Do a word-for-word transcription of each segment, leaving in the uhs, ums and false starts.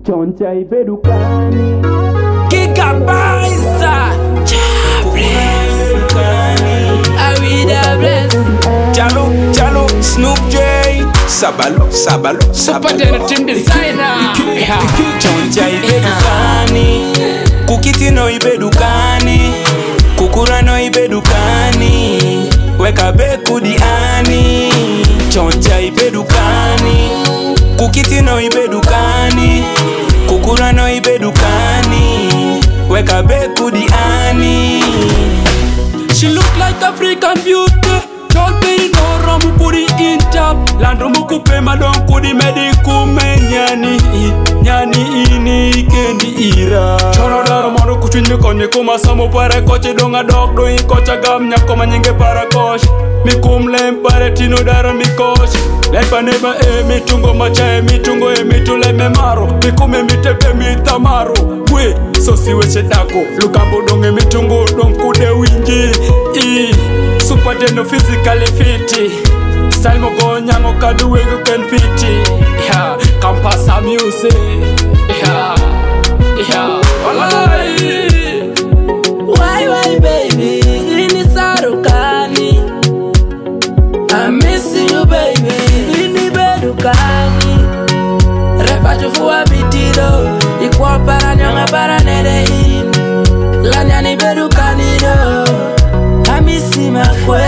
Choncha ibedukani Gigabytes Awida bless Chalo, chalo, Snoop J Sabalo, sabalo, Super Team Designer Choncha ibedukani Kukiti no ibedukani Kukura no ibedukani Weka beku diani Choncha ibedukani Kukiti no ibedukani Kukura no ibedukani Weka beku diani. She look like African beauty. Don't be no rum kudi in top. Landrumu kupe madon kudi mediku menyani. Nyani ini kendi ira. Choro daro moro kuchunye konye kuma samu pare koche donga dog do in kocha gam nyako manyinge para kosh. Mikum lem pare tino daro mikosh. Lepa neba e mitungo macha e mitungo e mitule me maro. Mikume mitepe mitamaro. We so siwe chetako. Lukambo donge mitungo don kude winji. I super deno physically fiti. Style mo go nyango kaduwe you can fiti. Yeah, campasa music. Yeah, yeah. Walai. Why why baby? Ini sarukani. I miss you baby. Ini bedukani. Repa chufua bitiro. Ikwa para nyanga para nerein. Lanyani bedukani yo. I miss you makwe.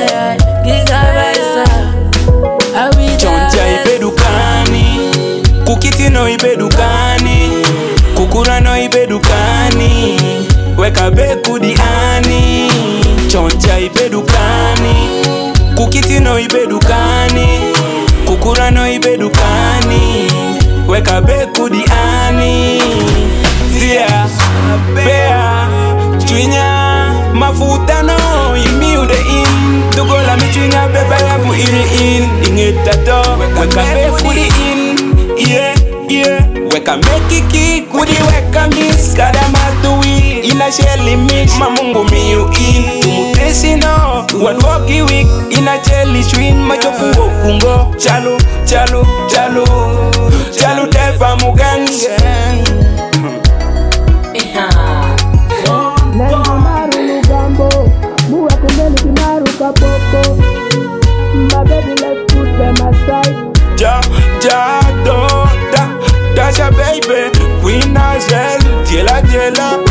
Gigabytes Choncha ibedukani Kukiti no ibedukani Kukura no ibedukani Weka beku diani Choncha ibedukani Kukiti no ibedukani Kukura no ibedukani Weka beku diani. Zia, bea, twinya Mafuta no imiude in Tugola mitwinya beba yabu iri in Ingeta to Weka beku di in Yeah, yeah Weka mekiki kudi weka miss Kada matui ina shelly mix Mamungu miu in Tumutesi no Wadwoki wik ina jelly swin Majoku okungo Chalo, chalo, chalo Chalo tefa mugange Lengo maru lugambo Muwa kumeli kimaru kapoko. My baby, let's put them aside. Ja, ja, do, da That's your baby Queen Azelle Diela, diela